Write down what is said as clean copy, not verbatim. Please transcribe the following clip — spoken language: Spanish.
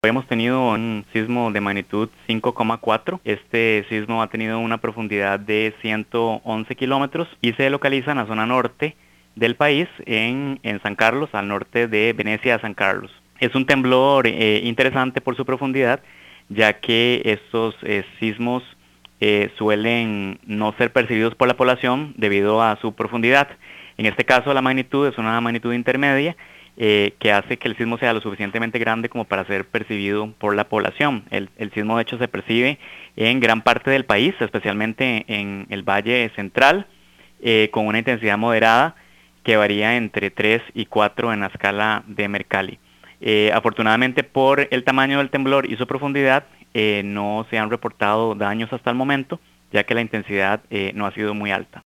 Hemos tenido un sismo de magnitud 5,4. Este sismo ha tenido una profundidad de 111 kilómetros y se localiza en la zona norte del país, en San Carlos, al norte de Venecia, San Carlos. Es un temblor interesante por su profundidad, ya que estos sismos suelen no ser percibidos por la población debido a su profundidad. En este caso, la magnitud es una magnitud intermedia, que hace que el sismo sea lo suficientemente grande como para ser percibido por la población. El sismo, de hecho, se percibe en gran parte del país, especialmente en el Valle Central, con una intensidad moderada que varía entre 3 y 4 en la escala de Mercalli. Afortunadamente, por el tamaño del temblor y su profundidad, no se han reportado daños hasta el momento, ya que la intensidad no ha sido muy alta.